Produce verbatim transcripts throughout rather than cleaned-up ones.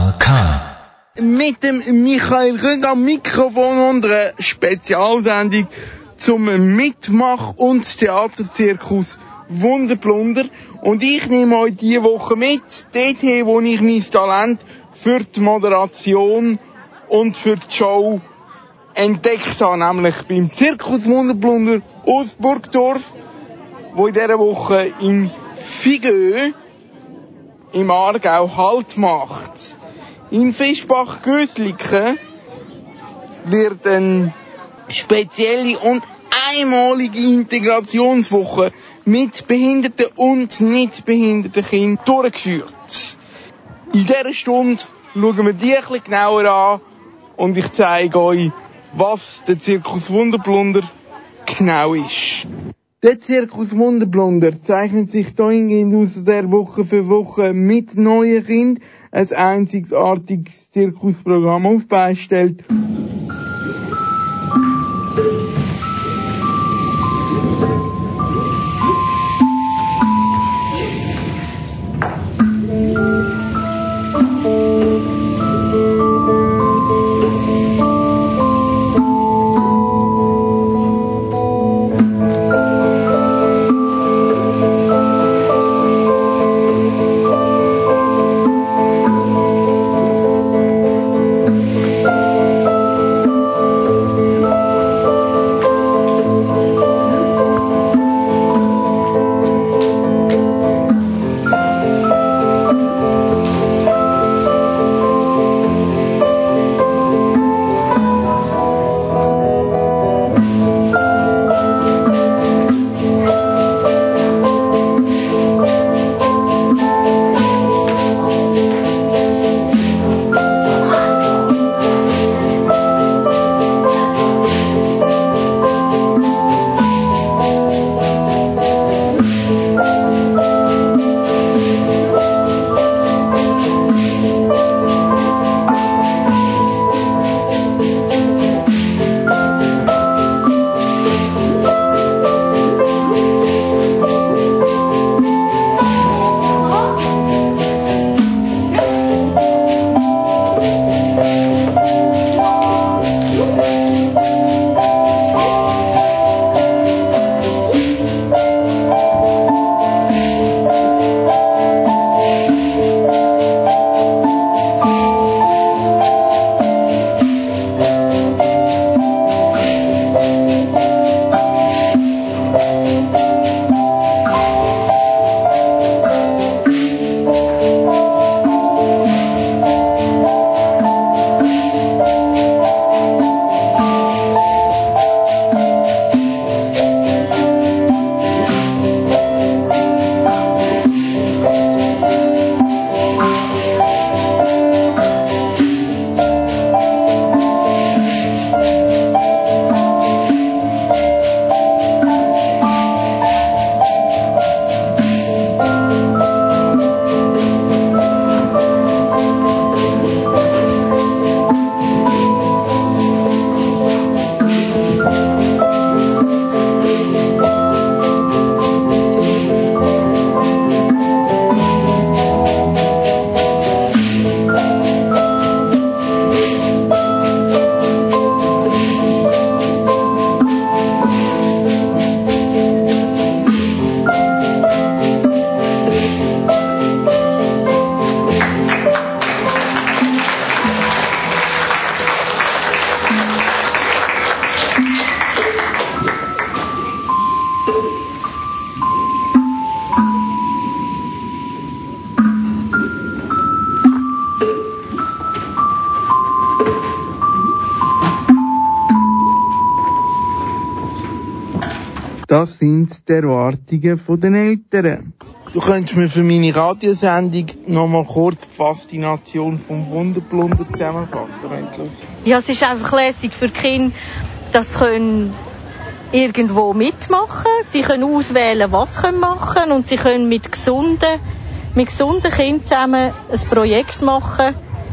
R K. Mit dem Michael Rügg am Mikrofon und einer Spezialsendung zum Mitmach- und Theaterzirkus Wunderblunder. Und ich nehme euch diese Woche mit, dorthin, wo ich mein Talent für die Moderation und für die Show entdeckt habe, nämlich beim Zirkus Wunderblunder aus Burgdorf, wo in dieser Woche in Figö im Aargau Halt macht. In Fischbach-Gösliken wird eine spezielle und einmalige Integrationswoche mit behinderten und nicht behinderten Kindern durchgeführt. In dieser Stunde schauen wir die ein bisschen genauer an und ich zeige euch, was der Zirkus Wunderblunder genau ist. Der Zirkus Wunderblunder zeichnet sich dahingehend aus, dass er Woche für Woche mit neuen Kindern ein einzigartiges Zirkusprogramm auf die Beine stellt. Das sind die Erwartungen der Eltern. Du könntest mir für meine Radiosendung noch mal kurz die Faszination vom Wunderblunder zusammenfassen, wenn du Lust hast. Ja, es ist einfach lässig für die Kinder, dass sie können irgendwo mitmachen. Sie können auswählen, was sie machen können, und sie können mit gesunden, mit gesunden Kindern zusammen ein Projekt machen.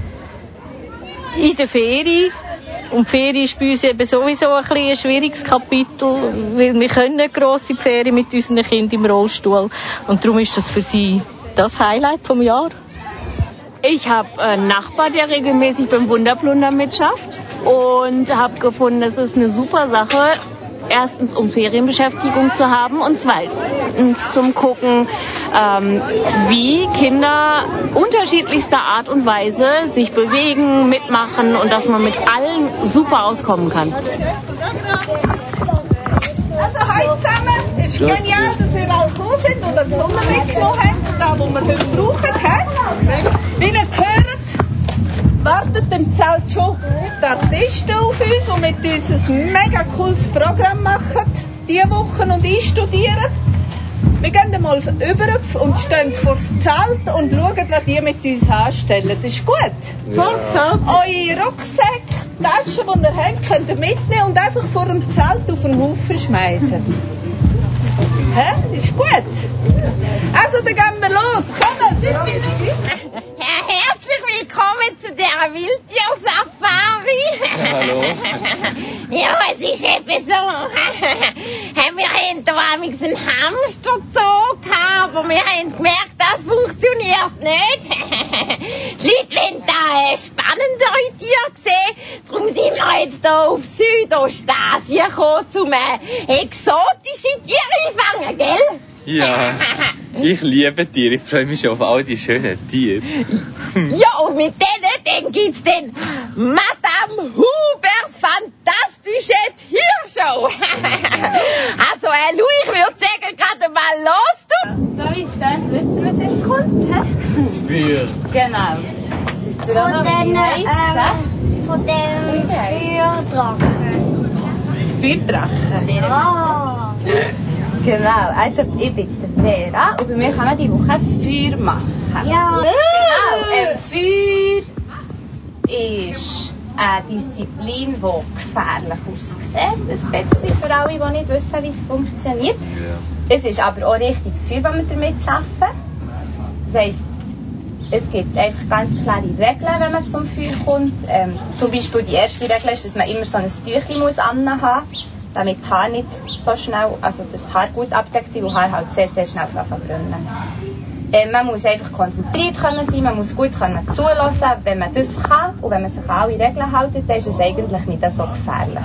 In der Ferien. Und die Ferien ist bei uns eben sowieso ein, bisschen ein schwieriges Kapitel, weil wir können nicht grosse Ferien mit unseren Kindern im Rollstuhl. Und darum ist das für sie das Highlight vom Jahr. Ich habe einen Nachbar, der regelmäßig beim Wunderplunder mitschafft und habe gefunden, das ist eine super Sache. Erstens, um Ferienbeschäftigung zu haben und zweitens zum Gucken, ähm, wie Kinder unterschiedlichster Art und Weise sich bewegen, mitmachen und dass man mit allen super auskommen kann. Also heute zusammen, es ist genial, dass wir alle gekommen sind und die Sonne mitgenommen haben, das, was wir heute brauchen. Wie ihr hört, wartet im Zelt schon die Artisten auf uns, die mit uns ein mega cooles Programm machen, diese Woche und einstudieren. Wir gehen einmal über und stehen vor das Zelt und schauen, was die mit uns anstellen. Das ist gut. Ja. Vor das Zelt. Eure Rucksäcke, Taschen, die ihr habt, könnt ihr mitnehmen und einfach vor dem Zelt auf den Haufen schmeißen. Hä? Ist gut. Also, dann gehen wir los. Kommt! Ja, herzlich willkommen zu dieser Wildtier-Safari. Ja, hallo. Ja, es ist etwa so. Wir hatten da einen Hamsterzoo gehabt, aber wir haben gemerkt, das funktioniert nicht. Die Leute wollen da spannendere Tiere sehen. Darum sind wir jetzt hier auf Südostasien gekommen, um exotische Tiere einfangen, gell? Ja, ich liebe Tiere. Ich freue mich schon auf all die schönen Tiere. Ja, und mit denen dann gibt's den Madame Hubers fantastische Tiershow. Also, äh, Lou, ich würde sagen, gerade mal los, du. So ist das. Wisst ihr, was jetzt kommt? He? Das Feuer. Genau. Wisst ihr auch noch, wie die heisst? Von dem Feuerdrachen. Feuerdrachen. Ah. Genau, also ich bin die Vera und bei mir kann man diese Woche Feuer machen. Ja. Genau, ähm, Feuer ist eine Disziplin, die gefährlich aussieht. Ein bisschen für alle, die nicht wissen, wie es funktioniert. Ja. Es ist aber auch richtiges Feuer, das wir damit arbeiten. Das heisst, es gibt einfach ganz klare Regeln, wenn man zum Feuer kommt. Ähm, zum Beispiel die erste Regel ist, dass man immer so ein Tüchlein muss anhaben muss, damit die Haare nicht so schnell, also dass die Haare gut abdeckt sind, weil Haare halt sehr, sehr schnell verbrennen. Ähm, man muss einfach konzentriert können sein, man muss gut können zulassen. Wenn man das kann und wenn man sich an alle Regeln hält, dann ist es eigentlich nicht so gefährlich.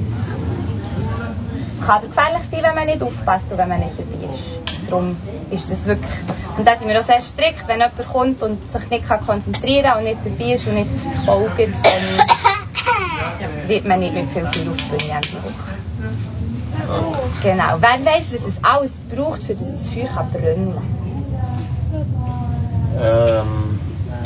Es kann aber gefährlich sein, wenn man nicht aufpasst und wenn man nicht dabei ist. Darum ist das wirklich... Und da sind wir auch sehr strikt, wenn jemand kommt und sich nicht konzentrieren kann und nicht dabei ist und nicht folgt, dann wird man nicht mit viel Feuer aufbringen diese Woche. Genau. Wer weiss, was es alles braucht, für dass das Feuer kann brennen kann? Ähm.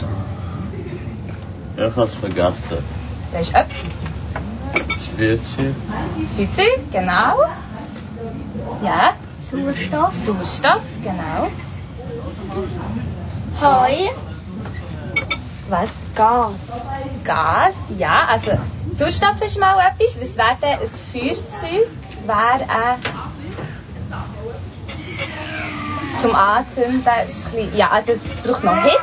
Ich hab's vergessen. Das ist etwas. Das Feuerzeug. Das Feuerzeug, genau. Ja. Sauerstoff. Sauerstoff, genau. Heu. Was? Gas. Gas, ja. Also, Sauerstoff ist mal etwas. Was wäre denn ein Feuerzeug? Wäre äh, zum Anzünden. Ist ein bisschen, ja, also es braucht noch Hitze.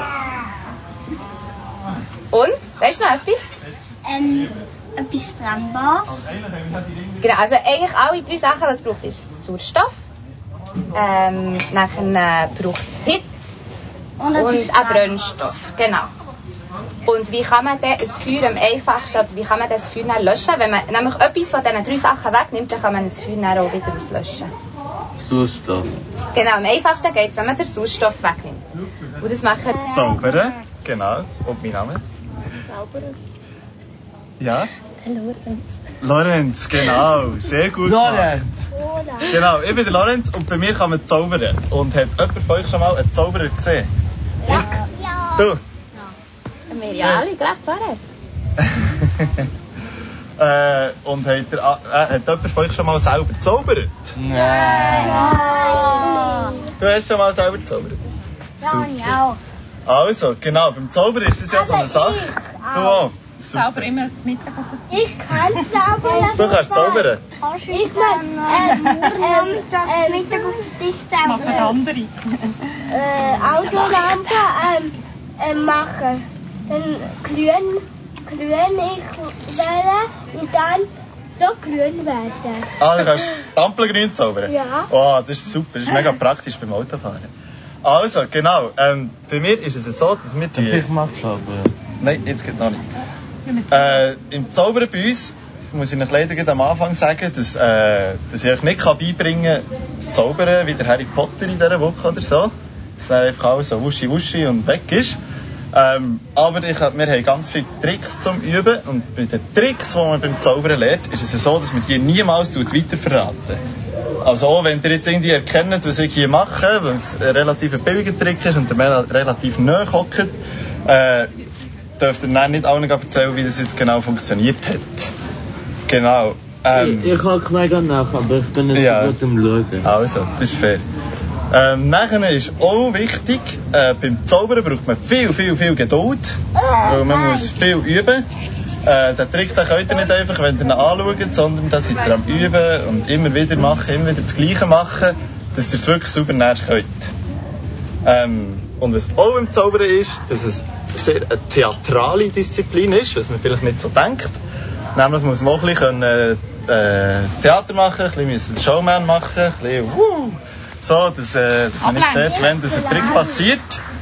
Und? Weißt du noch etwas? Ähm, etwas Brennbares. Genau, also eigentlich alle drei Sachen, was es braucht, ist Sauerstoff. Ähm, nachher äh, braucht es Hitze und, und einen Brennstoff. Genau. Und wie kann man denn ein Feuer am einfachsten, oder wie kann man das Feuer dann löschen? Wenn man nämlich etwas von diesen drei Sachen wegnimmt, dann kann man das Feuer dann auch wieder auslöschen. Sauerstoff. Genau, am einfachsten geht es, wenn man den Sauerstoff wegnimmt. Und das machen... Zaubern, genau. Und mein Name? Zaubern. Ja? Lorenz. Lorenz, genau. Sehr gut. Lorenz. Genau, ich bin der Lorenz und bei mir kann man zaubern. Und hat jemand von euch schon mal einen Zauberer gesehen? Ja. Ja. Du? Wir ja alle gerade vorher. äh, und hat, der, äh, hat jemand von euch schon mal selber gezaubert? Ja. Du hast schon mal selber gezaubert? Ja, ja. Also, genau, beim Zaubern ist das ja so eine Sache. Du auch? Zauber immer das Mittagessen. Ich kann zaubern. Du kannst zaubern? Ich kann ähm, ähm, äh, Mittag auf den Tisch zaubern. Machen andere. Äh, Autolampe ähm, äh, machen. Dann glühen, glühen ich wählen und dann so grün werden. Ah, du kannst die Ampel grün zaubern? Ja. Oh, das ist super, das ist mega praktisch beim Autofahren. Also, genau. Ähm, bei mir ist es so, dass wir die... Ich mach's aber. Nein, jetzt geht noch nicht. Äh, Im Zaubern bei uns muss ich euch leider am Anfang sagen, dass, äh, dass ich euch nicht beibringen kann, zu zaubern wie der Harry Potter in dieser Woche oder so. Dass dann einfach alles so wuschi wuschi und weg ist. Ähm, aber ich, wir haben ganz viele Tricks zum Üben. Und bei den Tricks, die man beim Zaubern lernt, ist es so, dass man die niemals weiterverraten. Also auch wenn ihr jetzt irgendwie erkennt, was ich hier mache, weil es ein relativ billiger Trick ist und der Mel relativ nahe hockt, äh, dürft ihr dann nicht allen erzählen, wie das jetzt genau funktioniert hat. Genau. Ähm, ich ich hake mega nach, aber ich bin nicht ja. so gut am Schauen. Also, das ist fair. Ähm, nachher ist auch wichtig, äh, beim Zaubern braucht man viel, viel, viel Geduld. Weil man muss viel üben. Äh, den Trick den könnt ihr nicht einfach, wenn ihr ihn anschaut, sondern da seid ihr am Üben und immer wieder machen, immer wieder das Gleiche machen, dass ihr es wirklich sauber näher könnt. Ähm, und was auch im Zaubern ist, dass es sehr eine theatrale Disziplin ist, was man vielleicht nicht so denkt. Nämlich muss man auch ein bisschen äh, das Theater machen, ein bisschen den Showman machen, ein bisschen wuh, so, dass, äh, dass man nicht sieht, wenn das ein Trick passiert.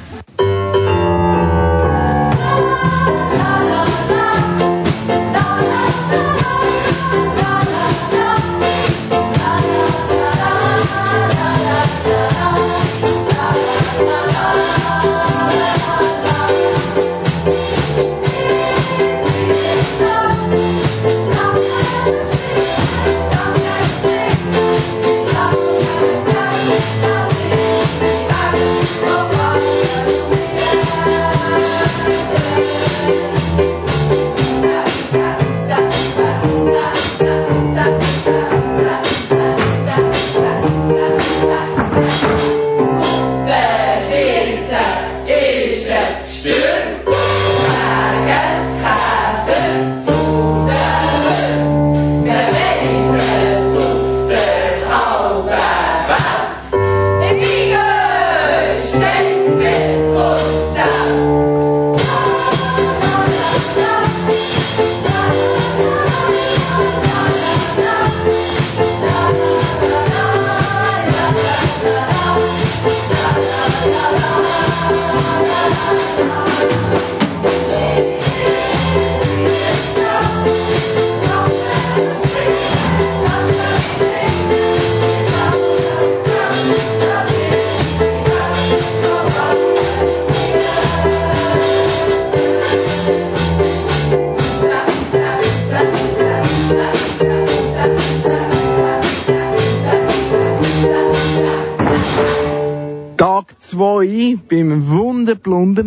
zwei beim Wundenplunder,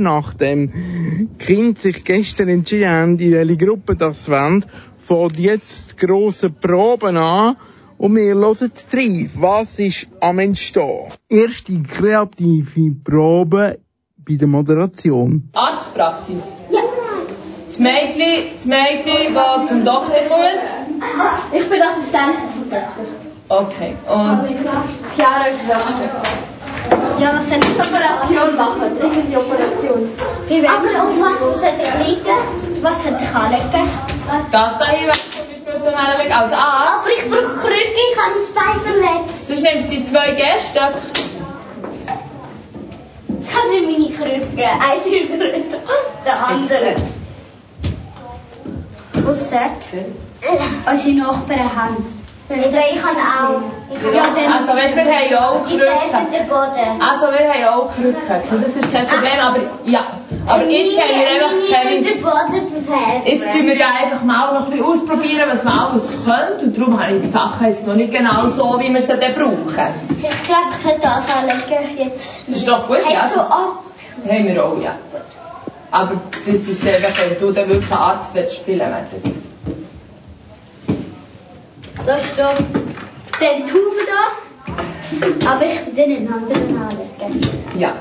nachdem die Kinder sich gestern entschieden haben, in welche Gruppe das wollen, fängt jetzt die grosse Proben an und wir hören rein, was ist am Entstehen. Erste kreative Probe bei der Moderation. Arztpraxis. Ja. Das Mädchen, das Mädchen, das zum Doktor muss. Ich bin Assistentin vom Doktor. Okay, und Chiara ist Doktor. Ja, was soll ich Operation machen? Dringende Operation. Wie aber auf was sollte ich liegen? Was sollte ich anlegen? Das da hier zum Beispiel zum Herlegen als Arzt. Aber ich brauche Krücke, ich habe das Bein verletzt. Du nimmst die zwei Gäste. Das sind meine Krücke. Eins ist größer als der andere. Was sagt? Unsere Nachbarn haben. Ich kann auch. Ja, also weißt, wir haben ja auch Krücken. Also wir haben ja auch Krücken. Das ist kein Problem, aber ja. Aber jetzt haben wir einfach keine... Jetzt tun wir ja einfach mal noch ein bisschen ausprobieren, was man alles könnte. Und darum habe ich die Sachen jetzt noch nicht genau so, wie wir sie dann brauchen. Ich glaube, ich sollte das anlegen jetzt. Das ist doch gut, ja. So Arzt. Haben wir auch, ja. Aber das ist einfach, wenn du dann wirklich Arzt willst spielen willst. Da steht der Tube da, aber ich tue den in den anderen anlegen. Ja.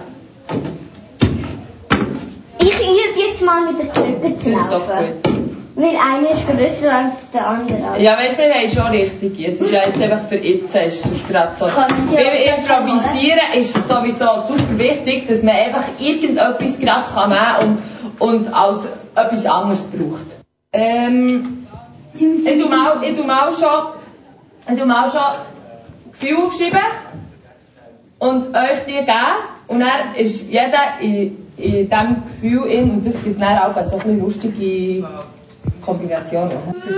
Ich übe jetzt mal mit der Krücke zu laufen. Das ist doch gut. Weil einer ist grösser als der andere. Ja, weißt du, wir haben schon richtig. Es ist ja jetzt einfach für jetzt ist das gerade so. Beim Improvisieren ist es sowieso super wichtig, dass man einfach irgendetwas gerade nehmen kann und, und als etwas anderes braucht. Ähm, ich tu mal, ich tu mal schon, ich tu mal schon Gefühle aufschreiben und euch die geben. Und dann ist jeder in, in diesem Gefühl in, und das gibt dann auch so ein bisschen lustige Kombinationen.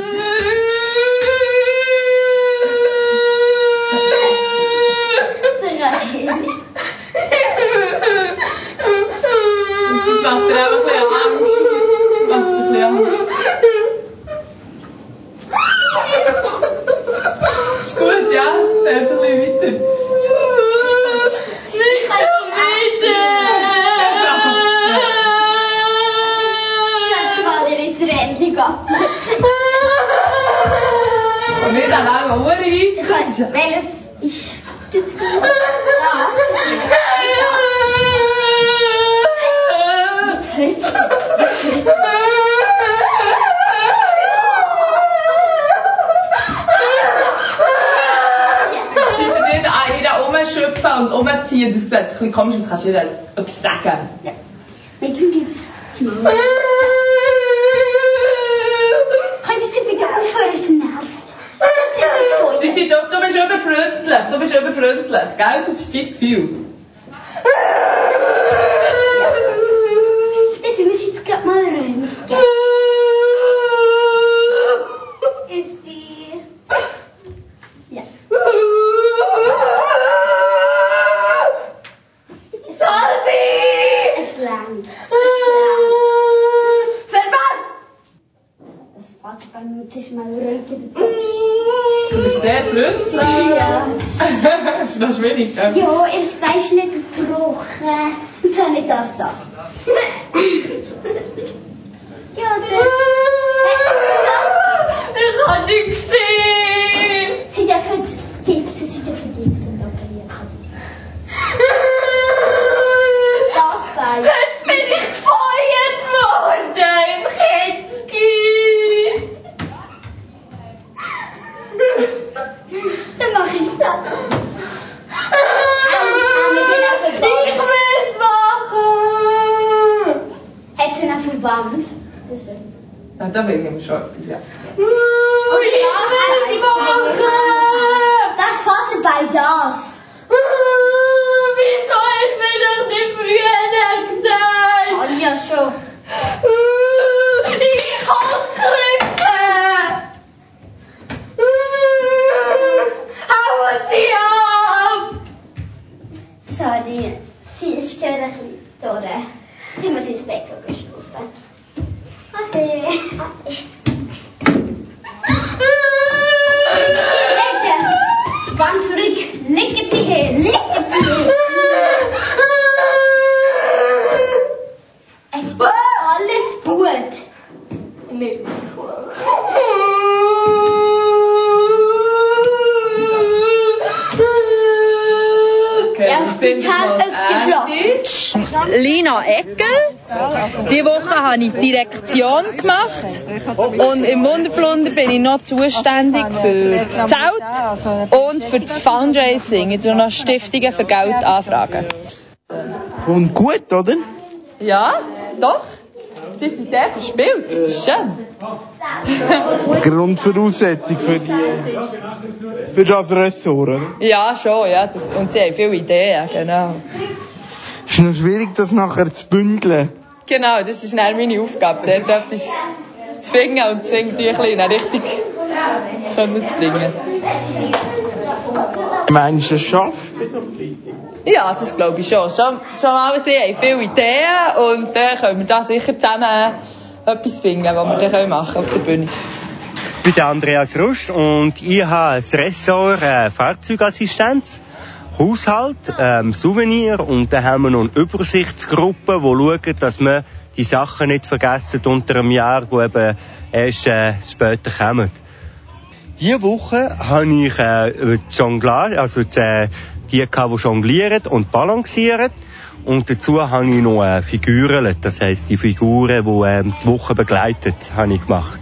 Das macht dir auch ein bisschen Angst. Das macht dir ein bisschen Angst. Ist gut, ja? Dann ein bisschen weiter. Ich kann nicht weiter! Jetzt war dir jetzt endlich ab. Und nicht an lange Ohren Ich kann welches ist das gut? Jetzt hört's. Jetzt hört's. Schöpfen und umziehen, das sieht ein bisschen komisch aus, kannst du dir etwas sagen? Ja. Mit dem Gips. Können Sie bitte aufhören, es nervt. Du, du, du bist überfreundlich, du bist überfreundlich, gell? Das ist dein Gefühl. Jetzt müssen wir jetzt gerade mal räumen. Ist die... Ja. Salvi! Es langt. Es langt. Verbannt! Das Vater bei mir ist mal ruhig. Du bist sehr freundlich. Ja. Das ist noch schwierig, gell? Ja, er ist weisst nicht gebrochen. Und zwar nicht das, das. Ja, das... Ich hab dich gesehen! Sie dürfen gipsen, sie dürfen gipsen, operieren. Das sei. Heute bin ich gefeuert worden im Kinski! Dann mach ich es ab. Ich will's machen! Hat sie einen Verband? Das ist... Na, da will ich schon etwas, ja. Ich will's machen! Das Vater bei das. Wieso hast du mir das nicht früher gesagt? Anja schon. Ich kann krücken! Hauen Sie ab! Sorry, sie ist gerade ein bisschen durch. Sie muss ins Bett schlafen. Ade. Ade. Ganz zurück. Legen Sie her. Legen Sie her. Es ist alles gut. Nicht. Ja, das Spital ist geschlossen. Lina Eckel. Diese Woche habe ich Direktion gemacht. Und im Wunderblunder bin ich noch zuständig für das Zelt und für das Fundraising. Ich tue noch Stiftungen für Geld anfragen. Und gut, oder? Ja, doch. Sie sind sehr verspielt. Das ist schön. Grundvoraussetzung für, die, für das Ressort, oder? Ja, schon, ja. Das, und sie haben viele Ideen, genau. Es ist noch schwierig, das nachher zu bündeln. Genau, das ist dann meine Aufgabe, dort etwas zu finden und zu finden, die in eine Richtung zu bringen. Meinst du, das schafft? Ja, das glaube ich schon. Schon, schon mal, sie haben viele Ideen und dann können wir da sicher zusammen etwas finden, was wir dann machen auf der Bühne. Ich bin der Andreas Rusch und ich habe als Ressort äh, Fahrzeugassistenz, Haushalt, ähm, Souvenir und dann haben wir noch eine Übersichtsgruppe, die schaut, dass wir die Sachen nicht vergessen unter einem Jahr, die eben erst äh, später kommen. Diese Woche habe ich äh, Jonglage, also die, die, die jonglieren und balancieren. Und dazu habe ich noch äh, Figuren, das heisst die Figuren, die äh, die Woche begleitet, habe ich gemacht.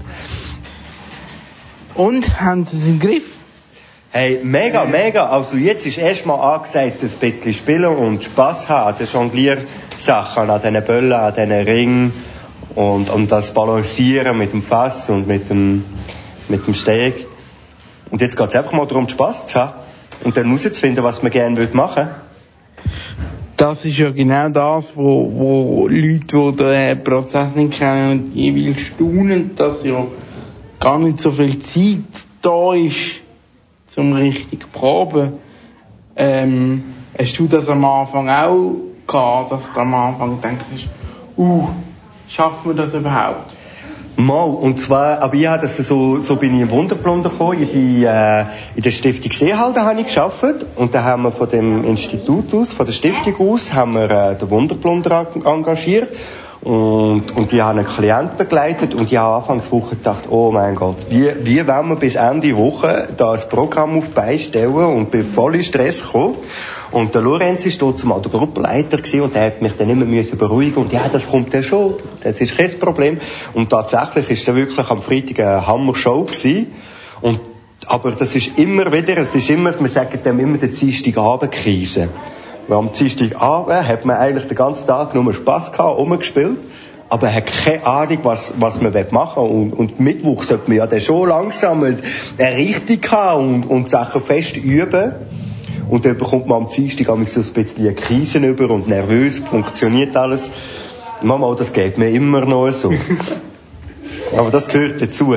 Und, haben Sie es im Griff? Hey, mega, mega. Also jetzt ist erstmal angesagt, ein bisschen spielen und Spass haben an den Jongliersachen, an diesen Böllen, an diesen Ringen und, und das Balancieren mit dem Fass und mit dem, mit dem Steg. Und jetzt geht es einfach mal darum, Spass zu haben und dann herauszufinden, was man gerne machen will. das ist ja genau das, wo, wo Leute, die den Prozess nicht kennen, jeweils staunen, dass ja gar nicht so viel Zeit da ist, zum richtig proben. Ähm, hast du das am Anfang auch gehabt, dass du am Anfang denkst, uh, schaffen wir das überhaupt? Mal, und zwar, aber ich habe das so, so bin ich im Wunderplunder gekommen. Ich bin, äh, in der Stiftung Seehalden habe ich gearbeitet. Und da haben wir von dem Institut aus, von der Stiftung aus, haben wir, äh, den Wunderplunder engagiert. Und, und ich habe einen Klient begleitet und ich habe Anfangswoche gedacht, oh mein Gott, wie, wie wollen wir bis Ende Woche da ein Programm auf die Beine stellen und bin voll in Stress gekommen. Und der Lorenz war dort zumal der Gruppenleiter gewesen und der hat mich dann immer müssen beruhigen und ja, das kommt ja schon, das ist kein Problem. Und tatsächlich ist es wirklich am Freitag eine Hammer-Show gewesen. Und, aber das ist immer wieder, es ist immer, wir sagen dem immer die Dienstagabend-Krise. Weil am Dienstagabend hat man eigentlich den ganzen Tag nur Spass gehabt, rumgespielt, aber hat keine Ahnung, was, was man machen will. Und, und Mittwoch sollte man ja dann schon langsam eine Richtung haben und, und Sachen fest üben. Und dann bekommt man am Dienstag so ein bisschen eine Krise über und nervös, funktioniert alles. Mama, das geht mir immer noch so. Aber das gehört dazu.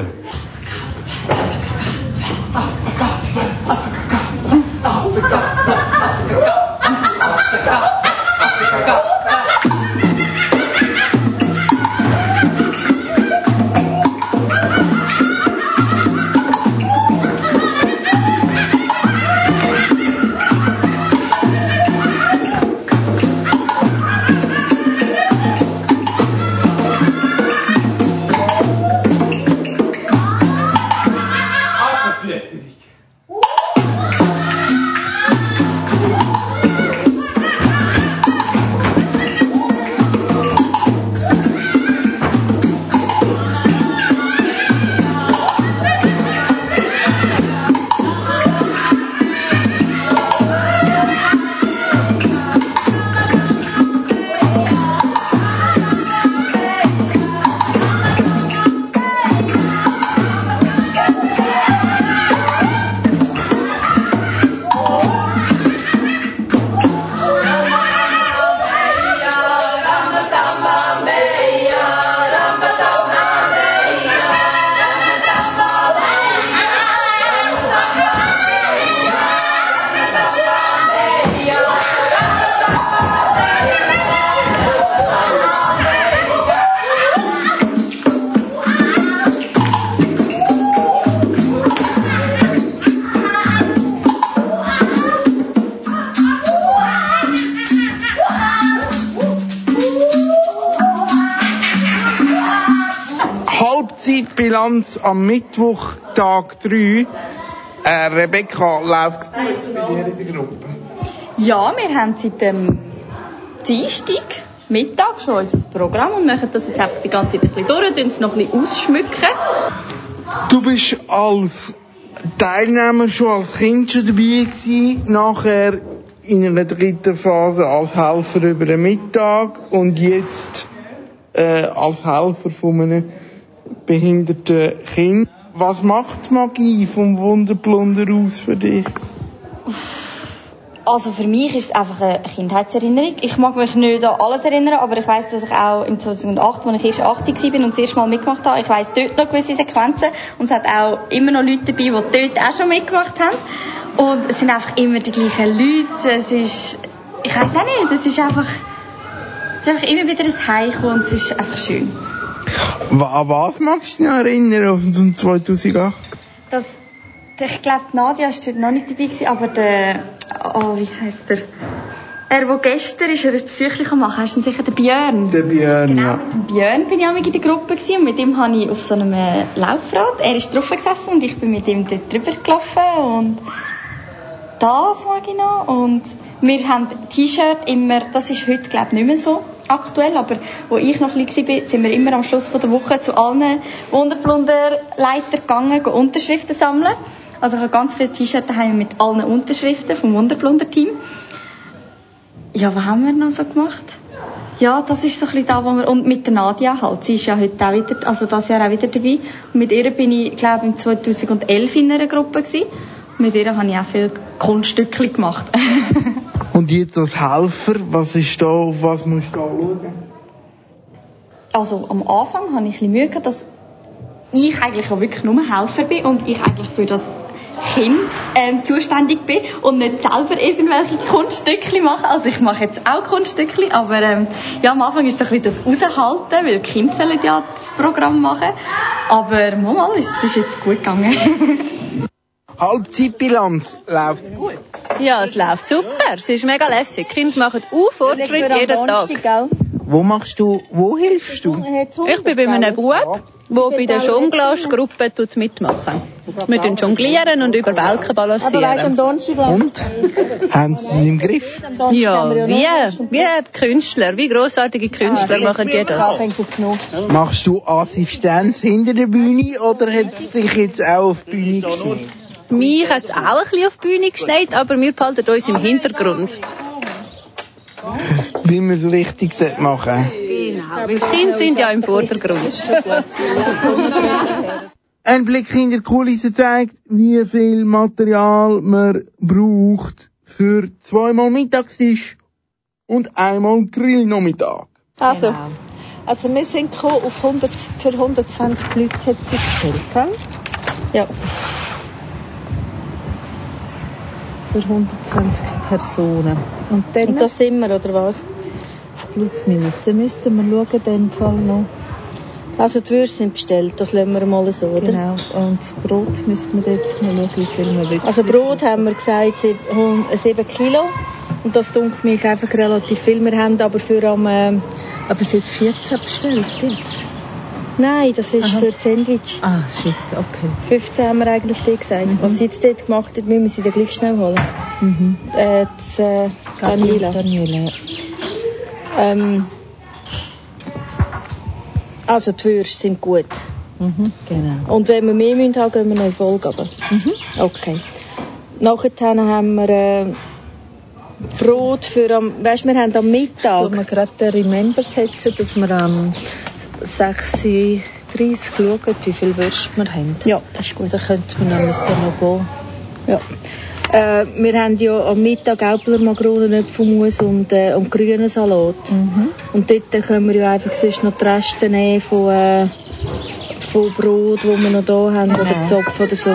Bilanz am Mittwoch, Tag drei. Äh, Rebecca, läuft bei dir in der Gruppe? Ja, wir haben seit dem Dienstag Mittag schon unser Programm und machen das jetzt einfach die ganze Zeit ein bisschen durch, tun es noch ein bisschen ausschmücken. Du bist als Teilnehmer schon als Kind schon dabei gewesen, nachher in einer dritten Phase als Helfer über den Mittag und jetzt äh, als Helfer von einem behinderten Kind. Was macht die Magie vom Wunderplunder aus für dich? Also für mich ist es einfach eine Kindheitserinnerung. Ich mag mich nicht an alles erinnern, aber ich weiss, dass ich auch im zweitausendacht, als ich erst achtzig war und das erste Mal mitgemacht habe, ich weiss dort noch gewisse Sequenzen und es hat auch immer noch Leute dabei, die dort auch schon mitgemacht haben. Und es sind einfach immer die gleichen Leute. Es ist, ich weiss auch nicht, es ist einfach, es ist einfach immer wieder ein Heimkommen und es ist einfach schön. An was magst du dich noch erinnern auf den zweitausendacht? Das, ich glaube, Nadia war dort noch nicht dabei gewesen, aber der, oh, wie heisst der? Er, der gestern ist, er Psyche machen, hast du sicher den Björn? Der Björn, genau, ja. Mit dem Björn bin ich auch in der Gruppe gewesen, und mit ihm habe ich auf so einem Laufrad, er ist drauf gesessen und ich bin mit ihm dort drüber gelaufen und das mag ich noch. Und wir haben T-Shirt immer, das ist heute glaube ich nicht mehr so aktuell, aber wo ich noch ein bisschen war, sind wir immer am Schluss der Woche zu allen Wunderplunderleitern gegangen, Unterschriften sammeln. Also ich habe ganz viele T-Shirts daheim mit allen Unterschriften vom Wunderplunder-Team. Ja, was haben wir noch so gemacht? Ja, das ist so ein bisschen da, wo wir, und mit der Nadia halt, sie ist ja heute auch wieder, also das Jahr auch wieder dabei. Und mit ihr bin ich, glaube ich, im zweitausendelf in einer Gruppe gewesen. Und mit ihr habe ich auch viele Kunststückchen gemacht. Und Und jetzt als Helfer, was ist da, auf was musst du da schauen? Also am Anfang hatte ich ein bisschen Mühe gehabt, dass ich eigentlich auch wirklich nur Helfer bin und ich eigentlich für das Kind ähm, zuständig bin und nicht selber irgendwelche Kunststückchen mache. Also ich mache jetzt auch Kunststückchen, aber ähm, ja, am Anfang ist so ein bisschen das Raushalten, weil die Kinder sollen ja das Programm machen. Aber mal, es ist jetzt gut gegangen. Halbzeitbilanz läuft gut. Ja, es läuft super. Es ist mega lässig. Die Kinder machen auch Fortschritt jeden Tag. Wo machst du, wo hilfst du? Ich bin bei einem Bub, der bei der Jonglage-Gruppe mitmachen. Wir jonglieren und über Balken balancieren. Und? Haben sie es im Griff? Ja, wie? Wie Künstler, wie grossartige Künstler machen die das. Machst du Assistenz hinter der Bühne oder hat es dich jetzt auch auf die Bühne geschneit? Mich hat es auch ein bisschen auf die Bühne geschneit, aber wir behalten uns im Hintergrund. Wie man es richtig machen sollte. Genau, weil die Kinder sind ja im Vordergrund. Ein Blick hinter die Kulissen zeigt, wie viel Material man braucht für zweimal Mittagstisch und einmal Grillnachmittag. Also, genau. also wir sind gekommen auf hundert, für hundertzwanzig Leute hat sie gestellt, gell? Ja. Für hundertzwanzig Personen. Und, dann, und das sind wir, oder was? Plus minus. Dann müssten wir schauen, in dem Fall noch. Also die Würste sind bestellt, das lassen wir mal so, oder? Genau. Und das Brot müssen wir jetzt noch schauen, wie viel wir wirklich... Also Brot haben wir gesagt, sieben Kilo. Und das dunkelt mich einfach relativ viel. Wir haben aber für am... Äh, aber es sind vierzehn bestellt, jetzt? Nein, das ist Aha. für das Sandwich. Ah, shit, okay. fünfzehn haben wir eigentlich dort gesagt. Mhm. Was sie jetzt dort gemacht hat, müssen wir sie dann gleich schnell holen. Mhm. Äh, das äh, Daniela. Daniela. Ähm, also die Würste sind gut. Mhm, genau. Und wenn wir mehr müssen haben, gehen wir noch in Vollgabe. Mhm. Okay. Nachher haben wir äh, Brot für am... Weißt du, wir haben am Mittag... Wo wir gerade den Remember setzen, dass wir am... sechs Uhr dreißig schauen, wie viel Würste wir haben. Ja, das ist gut. Dann könnten wir nämlich dann noch gehen. Ja. Äh, wir haben ja am Mittag Äpfel, Makronen, Äpfelmus und, äh, und grünen Salat. Mhm. Und dort können wir ja einfach sonst noch die Reste nehmen von, äh, von Brot, das wir noch da haben, genau. Oder Zopf oder so.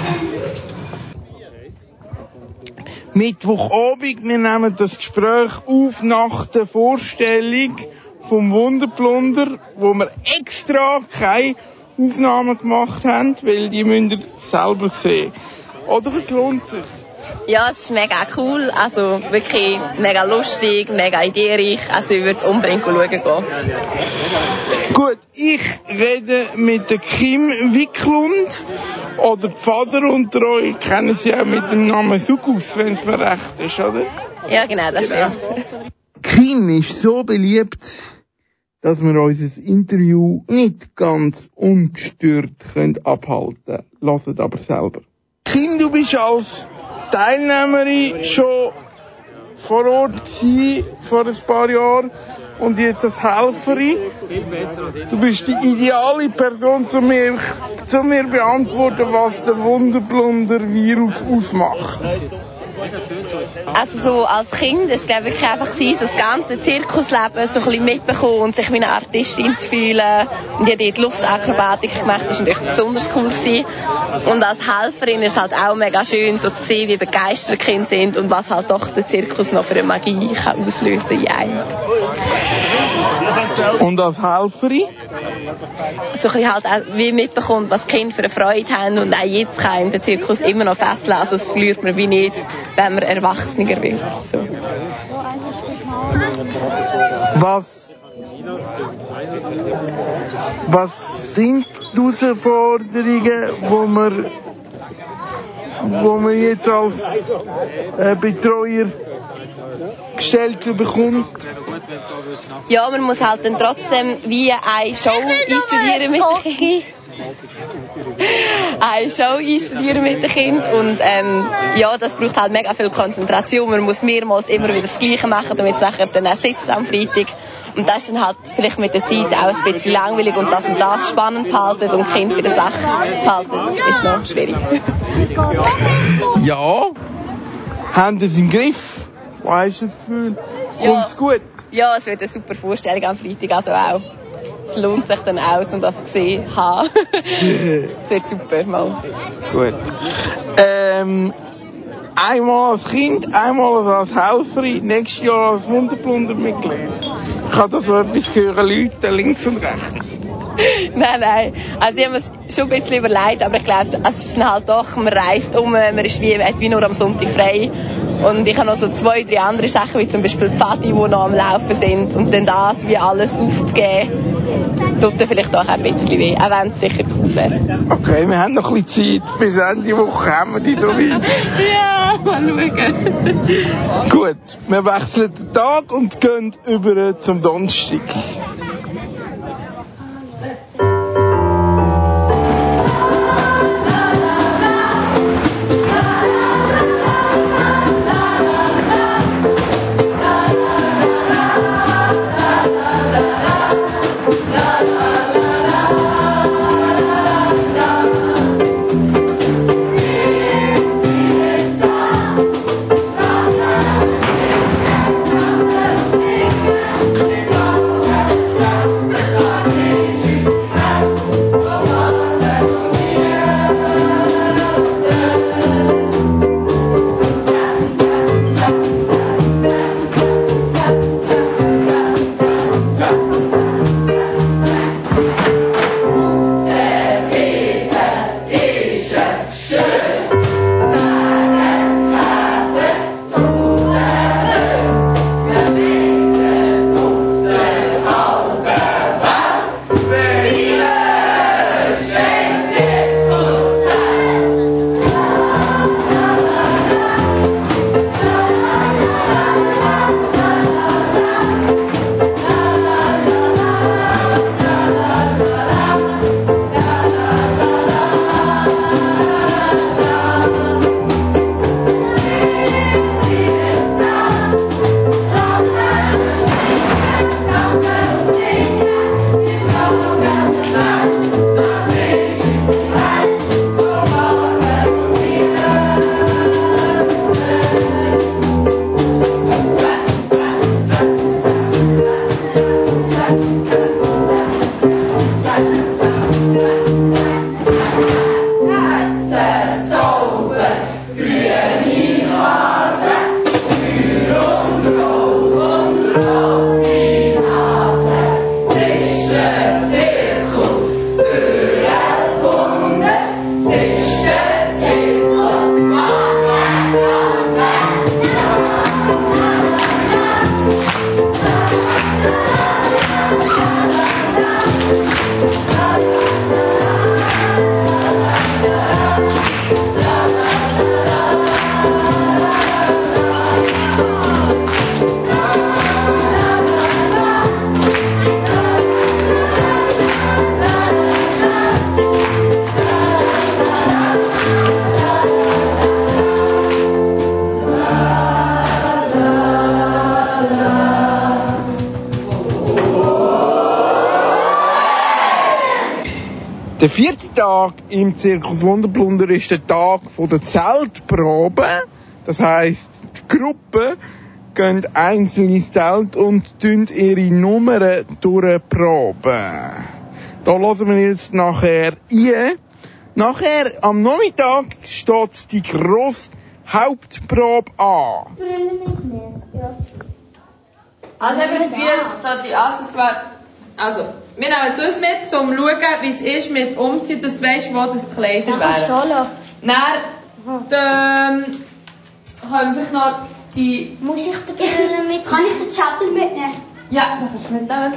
Mittwochabend, wir nehmen das Gespräch auf nach der Vorstellung vom Wunderplunder, wo wir extra keine Aufnahmen gemacht haben, weil die müsst ihr selber sehen. Oder es lohnt sich. Ja, es ist mega cool, also wirklich mega lustig, mega ideenreich, also ich würde es unbedingt schauen gehen. Gut, ich rede mit der Kim Wicklund, oder die Vater unter euch kennen sie auch mit dem Namen Sugus, wenn es mir recht ist, oder? Ja, genau, das stimmt. Kim ist so beliebt, dass wir unser Interview nicht ganz ungestört können abhalten können. Lasst aber selber. Kim, du bist als Teilnehmerin schon vor Ort gewesen, vor ein paar Jahren, und jetzt als Helferin. Du bist die ideale Person, zu mir, zu mir beantworten, was der Wunderplunder-Virus ausmacht. Also so als Kind war es glaube ich einfach so das ganze Zirkusleben so ein bisschen mitbekommen und sich wie eine Artistin zu fühlen. Und ich habe dort Luftakrobatik gemacht, das war natürlich besonders cool gewesen. Und als Helferin ist es halt auch mega schön, so zu sehen, wie begeistert die Kinder sind und was halt doch der Zirkus noch für eine Magie kann auslösen kann. Und als Helferin? So ein bisschen halt auch wie mitbekommt, was die Kinder für eine Freude haben, und auch jetzt kann der Zirkus immer noch fesseln, also das verliert man wie nicht, wenn man erwachsener wird. So. Was, was sind die Herausforderungen, wo man, wo man jetzt als äh, Betreuer gestellt bekommt? Ja, man muss halt dann trotzdem wie eine Show einstudieren mit den Kindern. Eine Show einstudieren mit den Kindern. Und ähm, ja, das braucht halt mega viel Konzentration. Man muss mehrmals immer wieder das Gleiche machen, damit es nachher dann auch sitzt am Freitag. Und das ist dann halt vielleicht mit der Zeit auch ein bisschen langweilig, und dass man das spannend behaltet und die Kinder bei der Sache behaltet, ist noch schwierig. Ja, haben das im Griff. Was hast du das Gefühl? Ja. Kommt's gut? Ja, es wird eine super Vorstellung am Freitag, also auch. Es lohnt sich dann auch, um das gesehen zu haben. Es wird super, mal. Gut. Ähm, einmal als Kind, einmal als Helferin, nächstes Jahr als Wunderplunder-Mitglied. Ich habe da so etwas hören, Leute links und rechts. Nein, nein. Also ich habe mir schon ein bisschen überlegt, aber ich glaube, es ist dann halt doch, man reist um, man ist wie, hat wie nur am Sonntag frei. Und ich habe noch so zwei, drei andere Sachen, wie zum Beispiel Pfadi, die noch am Laufen sind. Und dann das wie alles aufzugeben, tut dann vielleicht auch ein bisschen weh, auch wenn es sicher cool wäre. Okay, wir haben noch ein bisschen Zeit. Bis Ende Woche haben wir die so weit. Ja, mal schauen. Gut, wir wechseln den Tag und gehen über zum Donnerstag. Der vierte Tag im Zirkus Wunderplunder ist der Tag der Zeltprobe. Das heisst, die Gruppen gehen einzeln ins Zelt und tun ihre Nummern durchproben. Da hören wir jetzt nachher ein. Nachher, am Nachmittag, steht die grosse Hauptprobe an. Also habe ich viel, dass die Accessoires... Also, wir nehmen das mit, um zu schauen, wie es ist mit Umziehen, dass du weisst, wo das die Kleider wären. Dann ähm, haben wir vielleicht noch die... Muss ich den Brille mit? Kann ich den Chapel mitnehmen? Ja, dann kannst du mitnehmen.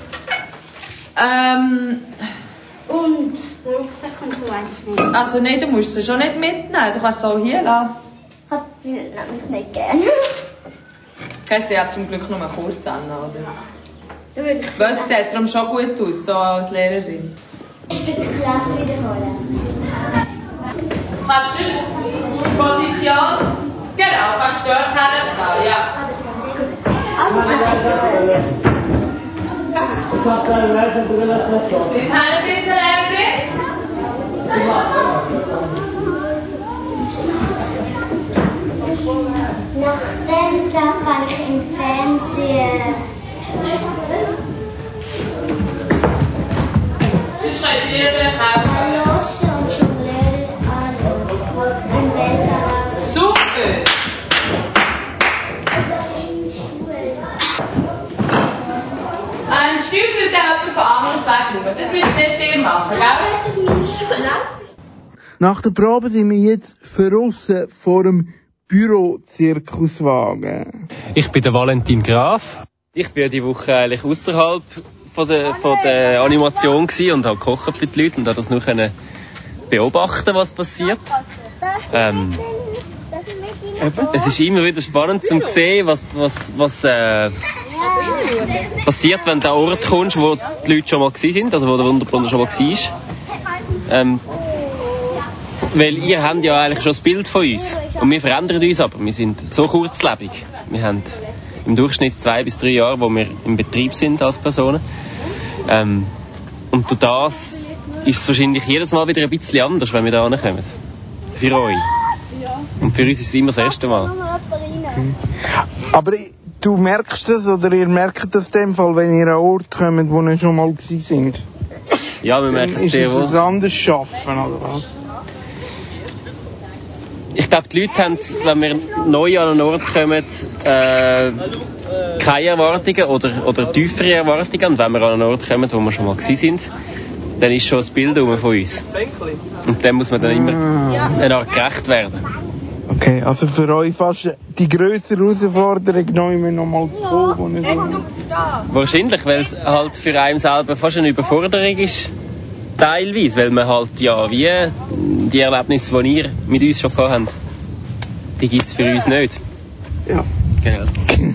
Ähm... Und den Rucksack kann ich so eigentlich nicht. Also nein, du musst sie schon nicht mitnehmen, du kannst es auch hier lassen. Ich nehme es nicht gerne. Kannst du ja zum Glück nur kurz an, oder? Weil es sieht darum schon gut aus, so als Lehrerin. Ich will die Klasse wiederholen. Kannst du die Position? Genau, kannst du dort hinstellen, ja. Wie kann es jetzt Lehrerin? Nach dem Tag kann ich im Fernsehen Hallo und Jongleur im Weltall. Super! Ein Stück wird jemand von anders wegräumen. Das müsst nicht ihr machen, gell? Nach der Probe sind wir jetzt draussen vor dem Büro-Zirkuswagen. Ich bin der Valentin Graf. Ich bin die Woche eigentlich außerhalb von der, von der Animation gewesen und habe gekocht für die Leute und habe das nur können beobachten, was passiert. Ähm, es ist immer wieder spannend zu sehen, was, was, was äh, passiert, wenn du an einen Ort kommst, wo die Leute schon mal gewesen sind, also wo der Wunderplunder schon mal war. Ähm, weil ihr habt ja eigentlich schon das Bild von uns. Und wir verändern uns aber. Wir sind so kurzlebig. Wir haben im Durchschnitt zwei bis drei Jahre, wo wir im Betrieb sind als Personen. Ähm, und durch das ist es wahrscheinlich jedes Mal wieder ein bisschen anders, wenn wir da hinkommen. Für euch. Und für uns ist es immer das erste Mal. Aber du merkst das, oder ihr merkt das in dem Fall, wenn ihr an einen Ort kommt, wo ihr schon mal gewesen sind? Ja, wir merken es sehr wohl. Ist es ein anderes Schaffen, oder was? Ich glaube, die Leute haben, wenn wir neu an einen Ort kommen, äh, keine Erwartungen oder, oder tiefere Erwartungen. Und wenn wir an einen Ort kommen, wo wir schon mal gewesen sind, dann ist schon ein Bild von uns. Und dem muss man dann immer eine Art gerecht werden. Okay, also für euch fast die grössere Herausforderung, neu noch mal zu kommen. Wahrscheinlich, weil es halt für einen selber fast eine Überforderung ist. Teilweise, weil man halt, ja, wie die Erlebnisse, die ihr mit uns schon gehabt habt, die gibt es für uns nicht. Ja. Genau.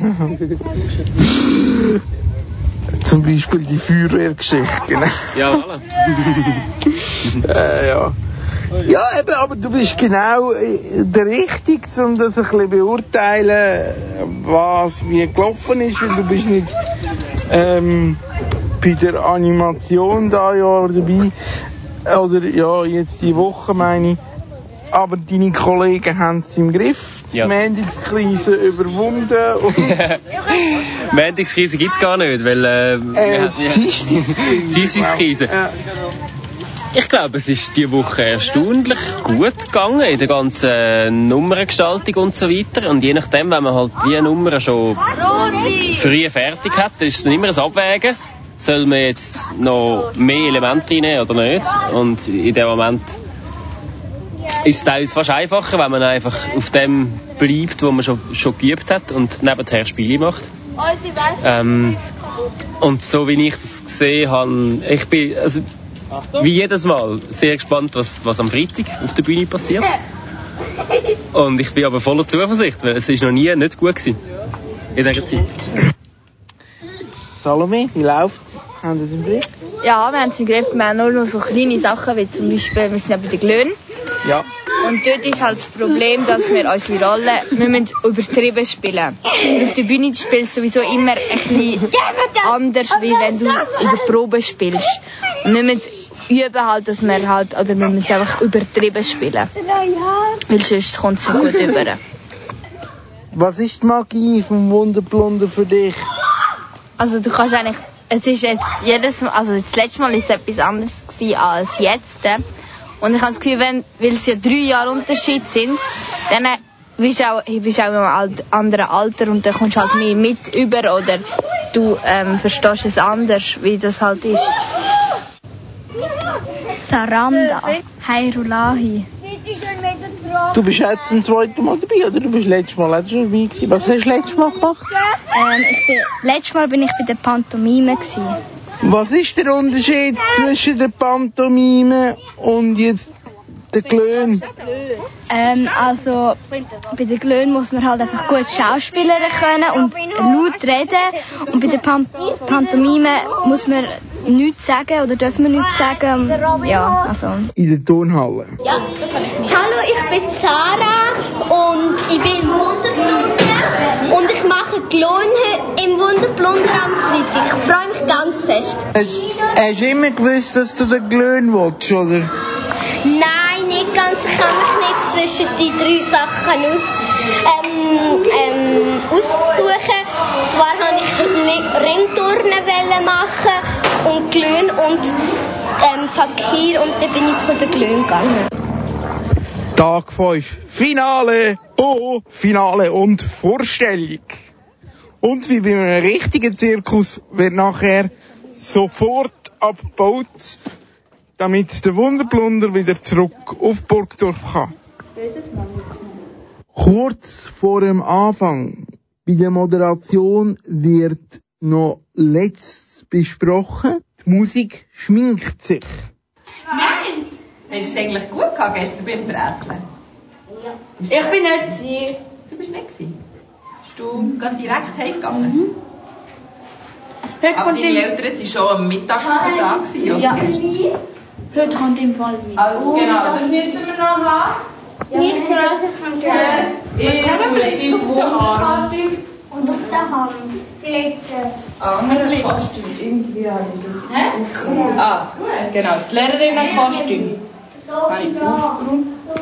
Zum Beispiel die Feuerwehrgeschichte. Ja, voilà. äh, ja. Ja, eben, aber du bist genau der Richtige, um das ein bisschen beurteilen, was wie gelaufen ist, weil du bist nicht ähm, bei der Animation da ja dabei, oder ja, jetzt die Woche meine ich, aber deine Kollegen haben es im Griff, die ja. Mendungskrise überwunden. Mendungskrise gibt es gar nicht, weil äh, äh, Dienstagskrise. Ja. Ich glaube, es ist diese Woche erstaunlich gut gegangen in der ganzen Nummerngestaltung und so weiter. Und je nachdem, wenn man halt die Nummer schon früh fertig hat, dann ist es dann immer ein Abwägen. Soll man jetzt noch mehr Elemente reinnehmen oder nicht? Und in dem Moment ist es teilweise fast einfacher, wenn man einfach auf dem bleibt, wo man schon, schon geübt hat und nebenher Spiele macht. Ähm, und so wie ich das gesehen habe, ich bin also, wie jedes Mal sehr gespannt, was, was am Freitag auf der Bühne passiert. Und ich bin aber voller Zuversicht, weil es ist noch nie nicht gut gewesen in dieser Zeit. Salome, wie läuft's? Haben Sie es im Griff? Ja, wir haben es im Griff. Wir haben nur noch so kleine Sachen, wie zum Beispiel, wir sind ja bei den Glöhnen. Ja. Und dort ist halt das Problem, dass wir unsere Rolle wir müssen übertrieben spielen. Und auf der Bühne spielst du sowieso immer ein bisschen anders, wie wenn du in der Probe spielst. Und wir müssen üben halt, dass wir halt, oder wir müssen einfach übertrieben spielen. Weil sonst kommt es nicht gut rüber. Was ist die Magie vom Wunderplunder für dich? Also du kannst eigentlich, es ist jetzt jedes Mal, also das letzte Mal ist es etwas anderes gewesen als jetzt. Und ich habe das Gefühl, wenn, weil es ja drei Jahre Unterschied sind, dann bist du auch, bist auch in einem anderen Alter und dann kommst du halt mehr mit über oder du ähm, verstehst es anders, wie das halt ist. Saranda, Hairulahi. Du bist jetzt zum zweiten Mal dabei, oder? Du bist letztes Mal auch schon dabei gewesen. Was hast du letztes Mal gemacht? Ähm, ich bin, letztes Mal bin ich bei der Pantomime gewesen. Was ist der Unterschied zwischen der Pantomime und jetzt der Glöhn? Ähm, also, bei der Glöhn muss man halt einfach gut schauspielern können und laut reden. Und bei der Pan- Pantomime muss man nichts sagen oder dürfen wir nichts sagen. Ja, also. In der Turnhalle. Ja. Hallo, ich bin Sarah und ich bin im Wunderplunder und ich mache Glöhn im Wunderplunder am Freitag. Ich freue mich ganz fest. Hast, hast du immer gewusst, dass du den Glöhn willst, oder? Nein, nicht ganz, ich kann mich nicht zwischen die drei Sachen aus, ähm, ähm, aussuchen. Zwar wollte ich Ringturnen machen und Glühen und ähm, Fakir und dann bin ich zu den Glühen gegangen. Tag fünf. Finale. Oh, Finale und Vorstellung. Und wie bei einem richtigen Zirkus wird nachher sofort abgebaut, damit der Wunderplunder wieder zurück auf Burgdorf kann. Kurz vor dem Anfang, bei der Moderation wird noch letztes besprochen. Die Musik schminkt sich. Nein! Hat es eigentlich gut gehabt gestern beim Brätchen? Ja. Ich bin nicht gewesen. Du bist nicht gewesen? Bist du gerade direkt heimgegangen? Mhm. Aber deine Eltern waren schon am Mittag da gewesen, oder? Ja. Heute kommt im Fall mit. Also genau, das müssen wir noch haben. Ja, nicht größer von der Ich tue ins Wunderkostüm. Und auf der Hand. Glitzer. Das andere Kostüm, irgendwie habe ich das aufgeräumt. Ah, genau, das Lehrerinnenkostüm. Habe ich aufgeräumt.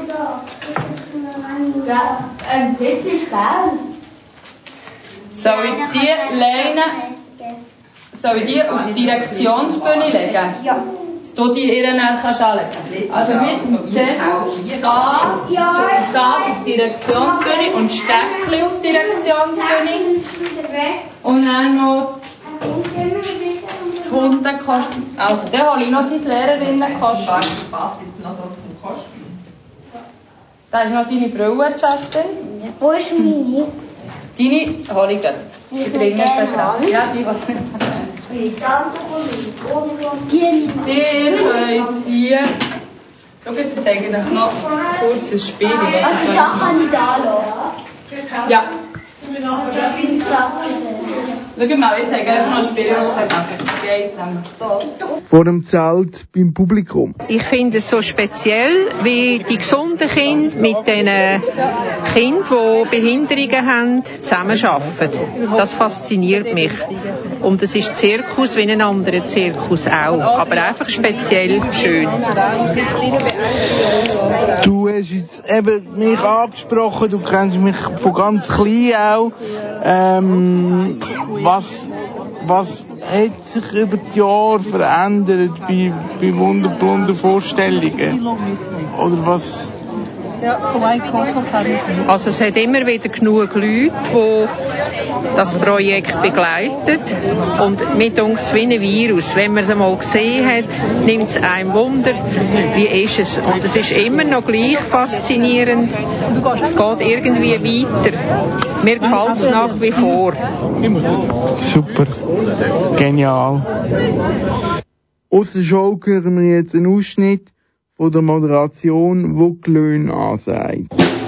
Ja, ein Glitzer ist geil. Soll ich die Leine, soll ich die auf die Direktionsbühne legen? Ja. Dass du die ihr dann kannst anlegen. Also mit Zettel, das, das auf die Direktionsbühne und Steckchen auf die Direktionsbühne. Und dann noch das Hundekostüm. Also, dann hole ich noch dein Lehrerinnenkostüm. Was jetzt noch so zum Kostüm? Da ist noch deine Brille, Justin. Wo ist meine? Deine hole ich gleich. Die bringen es gerade. Ja, die wollen nicht. Die könnt hier. Schau, ich zeige euch noch kurz ein Spiel. Also, da kann ich da lassen. Ja. Schau mal, ich zeige euch noch ein Spiel, was es geht. So. Vor dem Zelt beim Publikum. Ich finde es so speziell, wie die gesunden Kinder mit den Kindern, die Behinderungen haben, zusammenarbeiten. Das fasziniert mich. Und es ist Zirkus wie ein anderer Zirkus auch. Aber einfach speziell schön. Du hast jetzt eben mich angesprochen, du kennst mich von ganz klein auch. Ähm, was, was hat sich über die Jahre verändert bei, bei Wunderplunder Vorstellungen? Oder was? Also es hat immer wieder genug Leute, die das Projekt begleiten. Und mit uns wie ein Virus. Wenn man es einmal gesehen hat, nimmt es einem Wunder, wie ist es. Und es ist immer noch gleich faszinierend. Es geht irgendwie weiter. Mir gefällt es nach wie vor. Super. Genial. Aus der Show hören wir jetzt einen Ausschnitt von der Moderation, wo die Löhne ansagt.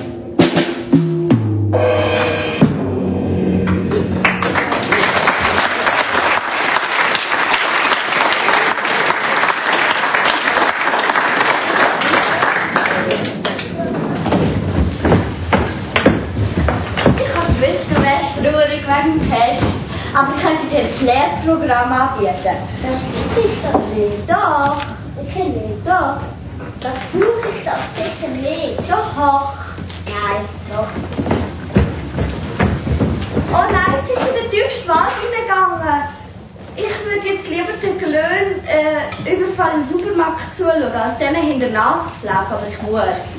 Wegen dem Test, aber könnt ihr dir das Lehrprogramm anbieten? Das gibt es doch nicht. Doch. Bitte nicht. Doch. Das brauche ich doch bitte nicht. So hoch. Nein, doch. Oh nein, jetzt sind wir in den tiefsten Wald hineingegangen. Ich würde jetzt lieber den Glöhn äh, Überfall im Supermarkt zuschauen, als denen hinterher nachzulaufen, aber ich muss.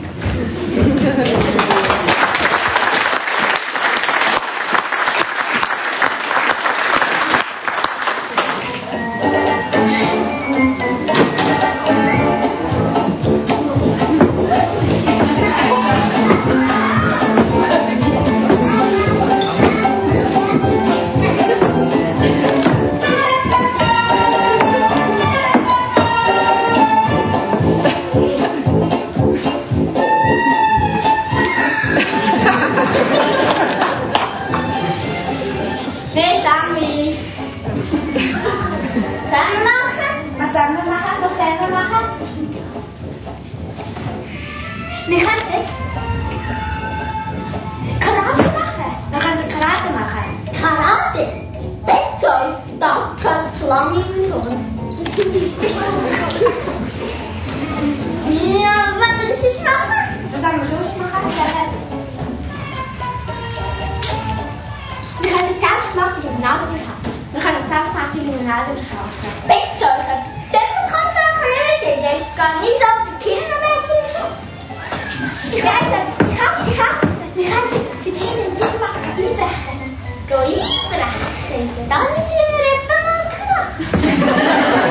Einbrechen? Geh einbrechen? Das habe ich früher etwa mal gemacht.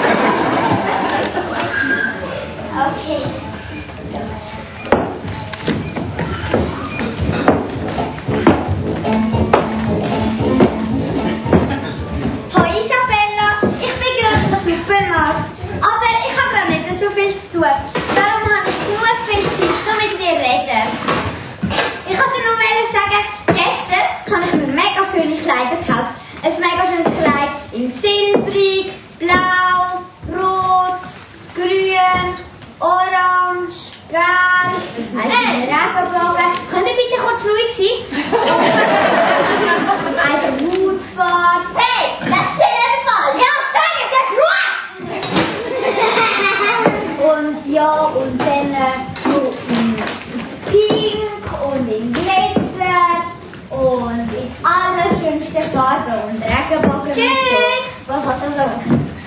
Okay. Hallo Isabella, ich bin gerade im Supermarkt. Aber ich habe gerade nicht so viel zu tun. Darum habe ich genug viel Zeit, um mit dir zu reden. Ich wollte nur sagen, gestern habe ich mir mega schöne Kleider gekauft. Ein mega schönes Kleid in silbrig, blau, rot, grün, orange, gelb, ein Regenbogen. Könnt ihr bitte kurz ruhig sein? Eine Hutfarbe. Hey, das ist in dem Fall. Ja, sag ich, das ist Ruhe! Und ja, und dann äh, so in Pink und in Glitzer und in allerschönsten Farben und Regenbogen. Tschüss! Was hast du so?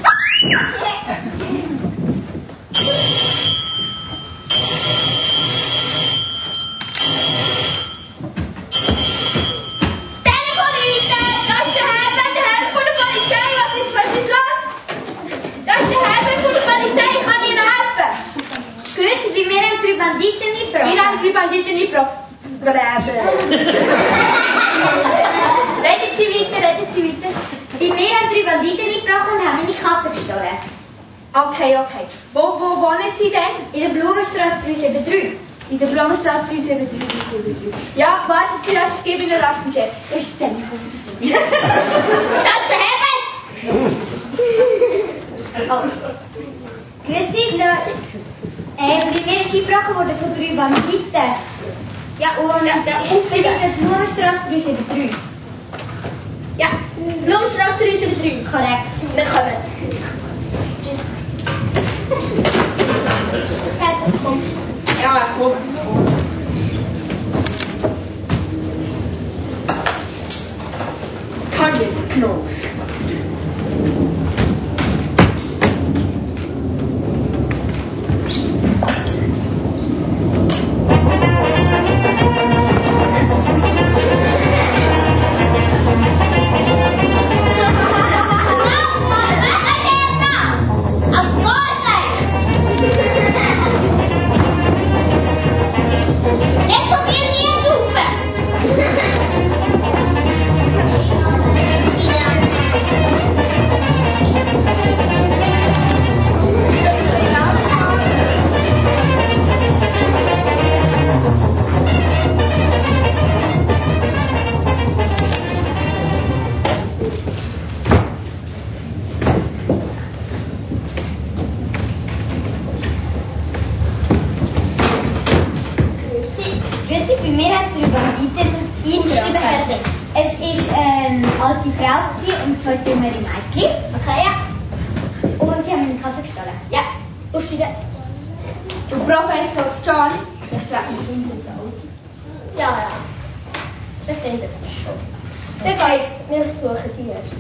Banditen mitgebracht. Wir haben drei Banditen mitgebracht. Reden Sie weiter, reden Sie weiter. Bei mir haben drei Banditen mitgebracht und haben meine Kasse gestohlen. Okay, okay. Wo, wo wohnen Sie denn? In der Blumenstraße drei sieben drei. In der Blumenstraße drei sieben drei. Ja, warten Sie, dass ich gebe Ihnen rasch den Chef. Das ist das Telefon. Das ist der Herbert! Oh. Grüezi, Leute. Äh, bei mir ist eingebrochen worden von drei Banditen. Ja, und ja, ja, ich bin in der Blumenstraße drei sieben drei. Ja, Blumenstraße drei sieben drei. Korrekt. Wir kommen. Tschüss. Ja, komm. Kann jetzt Knosch. Und zwei dümmere Mädchen. Okay, ja. Und sie haben meine Kasse gestohlen. Ja, aussteigen. Und Professor John? Ich glaube, ich finde es auch. Ja, ja. Ich finde es schon. Dann gehe ich, wir suchen die erste.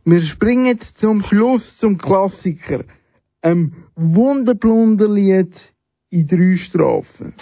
Wir springen zum Schluss zum Klassiker, einem Wunderblunderlied in drei Strophen.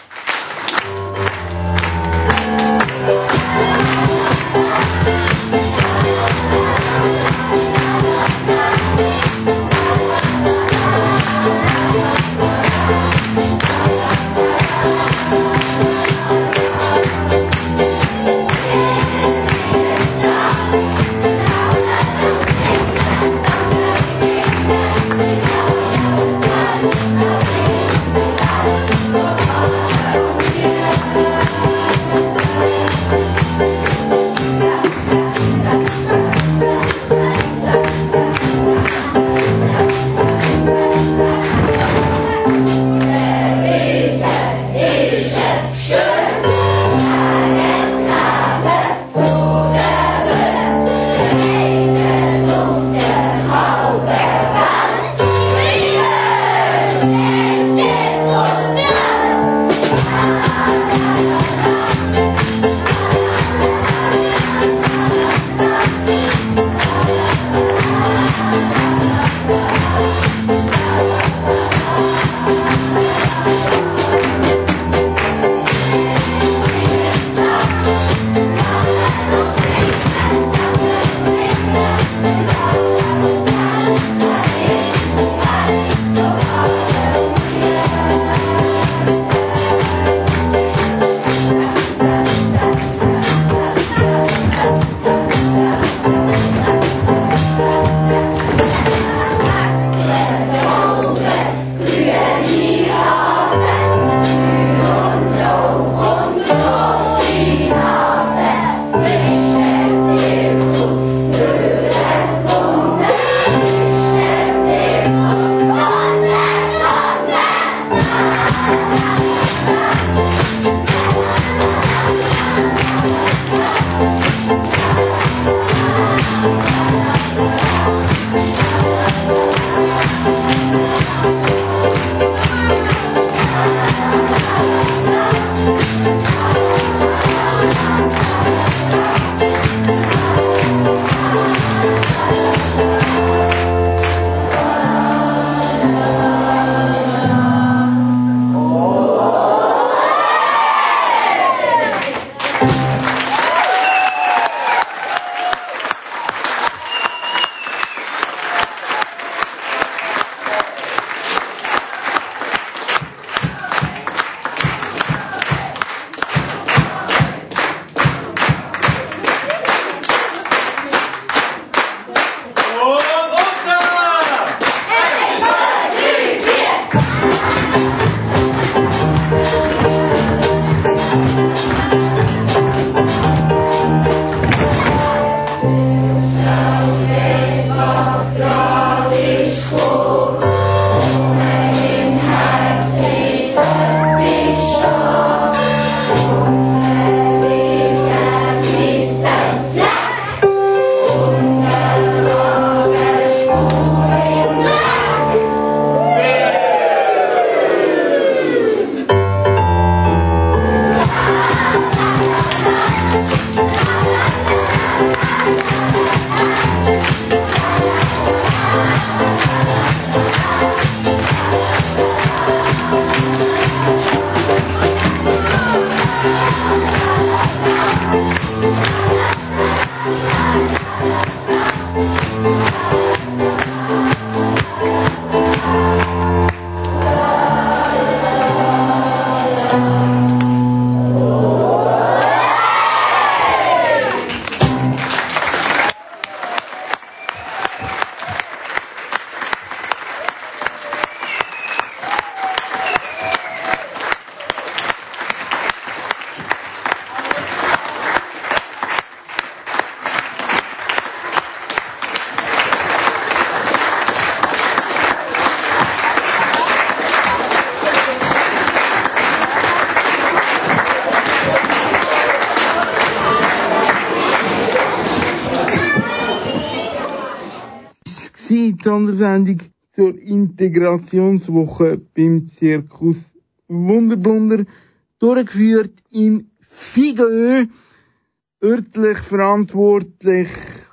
Die Sondersendung zur Integrationswoche beim Zirkus Wunderblunder, durchgeführt im Figö. Örtlich verantwortlich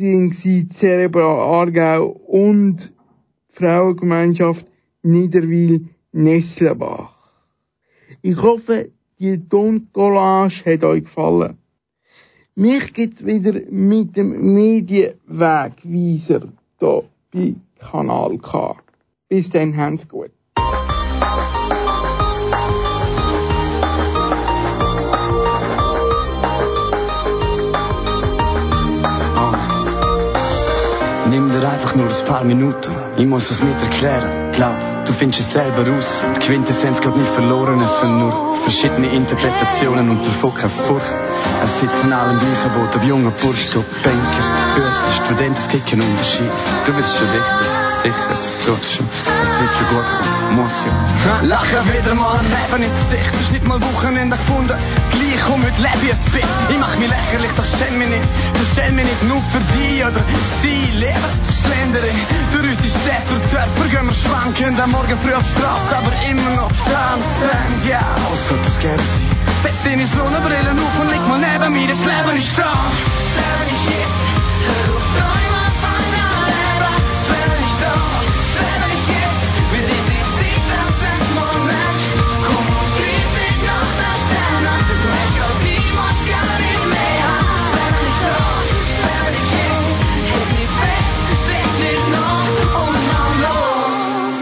waren Cerebral Aargau und Frauengemeinschaft Niederwil-Nesselbach. Ich hoffe, die Toncollage hat euch gefallen. Mich gibt's wieder mit dem Medienwegweiser hier bei Kanal K. Bis dann, habt's gut. Nimm dir einfach nur ein paar Minuten, ich muss es nicht erklären. Glaub, du findest es selber raus. Die Quintessenz geht nicht verloren, es sind nur verschiedene Interpretationen und davon keine Furcht. Es sitzen alle im gleichen Boot, ob junger Bursch, ob Banker, Böse, Studenten, es gibt keinen Unterschied. Du bist schon richtig, sicher, es tut schon, es wird schon gut kommen, muss ja. Lachen wieder mal am Leben ins Gesicht, ist nicht mal Wochenende gefunden. Gleich komm, heute lebe ich ein bisschen. Ich mach mich lächerlich, doch stell mich nicht. Du stell mich nicht nur für die oder sie, Leben schlendere. Durch unsere Städte und Dörfer gehen wir schwanken. Am Morgen früh auf die Straße, aber immer noch tanzen, ja. Was könnte das gerne sein? Setz deine Sonnenbrille auf und leg mal neben mir, das Leben ist da. Das Leben ist jetzt, hör auf träumen, fang an leben. Das Leben ist da, das Leben ist jetzt. Wir sind die Zeit, das ist Moment. Komm und greif dich nach den Sternen. Du hast ja die, musst gar nicht mehr haben. Das Leben ist da, das Leben ist jetzt. Halt nicht fest, denk nicht nach und dann los.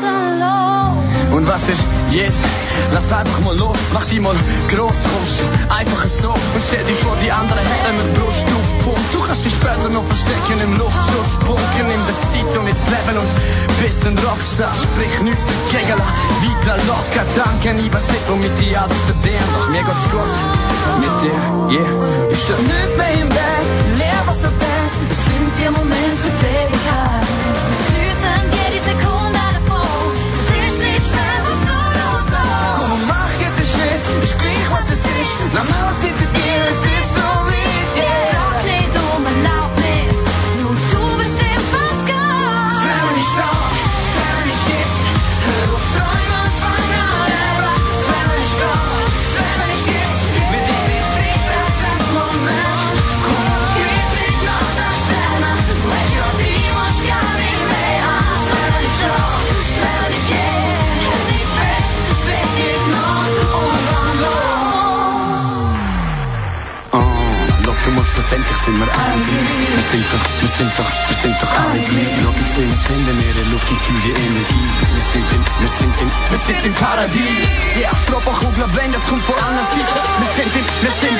Und was ist jetzt? Lass einfach mal los, mach die mal groß, kommst einfach so und stell dich vor, die anderen hätten mit Brust auf Punkt. Du kannst dich später noch verstecken im Luftschusspunkt. Nimm das Zeit und jetzt leben und bist ein Rockstar. Sprich nichts dagegen, weiter locker, danke, ich weiß nicht, womit die alles verdienen. Doch mir geht's gut mit dir, yeah. Ich steh nicht mehr im Bett, leer was so denkt. Es sind die Momente für Tätigkeit. Wir sind jede Sekunde davon. Es ist nicht schwer, was so los ist. Komm und mach jetzt einen Schritt, ich krieg was es ist. Na Maus hinter dir, es ist so wie yeah. Frag nicht um Erlaubnis, nur du bist im Verkauf. Das Leben ist da, das Leben ist jetzt. Hör auf träumen und fang an leben. Das Leben ist da, das Leben ist jetzt. Wir sind die Zeit, das ist Moment. Komm und greif dich nach den Sternen. Du hast ja die, musst gar nicht mehr haben. Das Leben ist da, das Leben ist jetzt. Halt nicht fest, denk nicht nach und dann los. Oh, locker muss schlussendlich sind wir alle gleich. Wir sind doch, wir sind doch, wir sind doch alle gleich. Schau, ich seh uns Hände in der Luft, ich fühl die Energie. Wir sind in, wir sind in, wir sind im Paradies. Die Astropachkugel blendet, kommt vor allem fix. Wir sind in, wir sind